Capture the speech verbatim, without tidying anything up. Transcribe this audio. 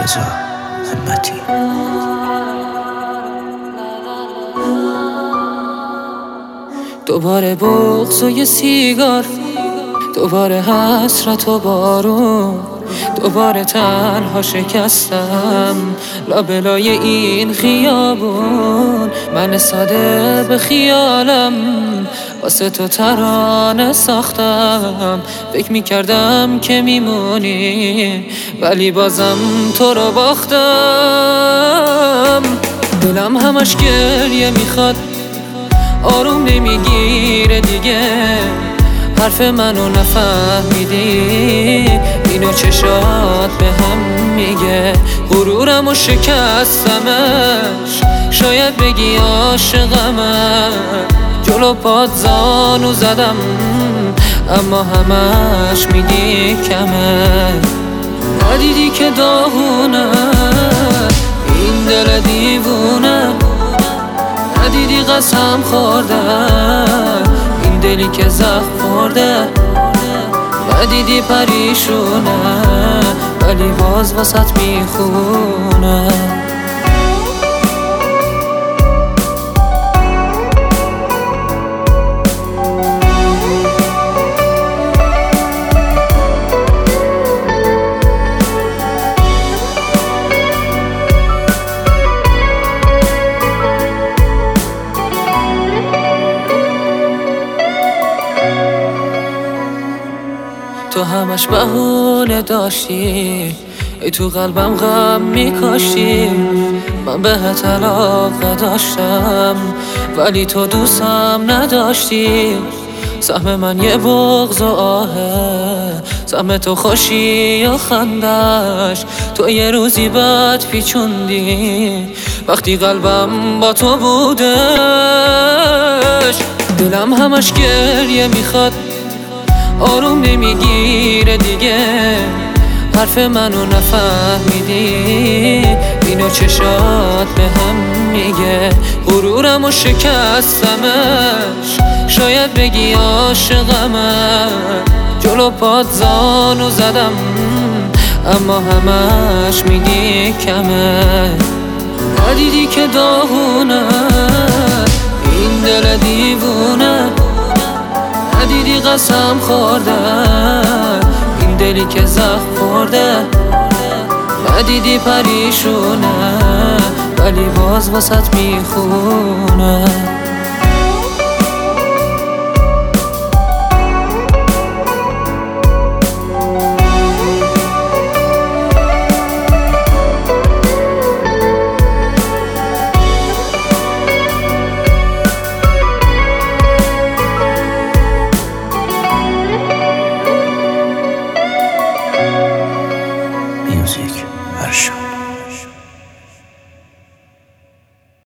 رضا همتی. دوباره بغض و یه سیگار، دوباره حسرت و بارون، دوباره تنها شکستم لابلای این خیابون. من ساده به خیالم واسه تو ترانه ساختم، فکر میکردم که میمونی ولی بازم تو رو باختم. دلم همش گریه میخواد، آروم نمیگیره دیگه، حرف منو نفهمیدی، اینو چشات به هم میگه. غرورم و شکستمش، شاید بگی عاشقمم، جلو پات زانو زدم اما همش میگی کمه. ندیدی که داغونه این دل دیوونه، ندیدی قسم خوردم این دلی که زخم خورده، ندیدی پریشونه ولی باز واسط میخونه. تو همش بهونه داشتی، ای تو قلبم غم میکاشتی. من بهت علاقه داشتم ولی تو دوستم نداشتی. سهم من یه بغض و آهه، سهم تو خوشی یا خندش. تو یه روزی بعد پیچوندی وقتی قلبم با تو بودش. دلم همش گریه میخواد، آروم نمیگیره دیگه، حرف منو نفهمیدی، اینو چشات به هم میگه. غرورم و شکستمش، شاید بگی عاشقمم، جلو پات زانو زدم اما همش میگی کمه. ندیدی که داغونه این دل دیوونه، ندیدی قسم خوردم این دلی که زخم خورده، ندیدی پریشونه ولی باز واسط میخونه. میوزیک ورشو.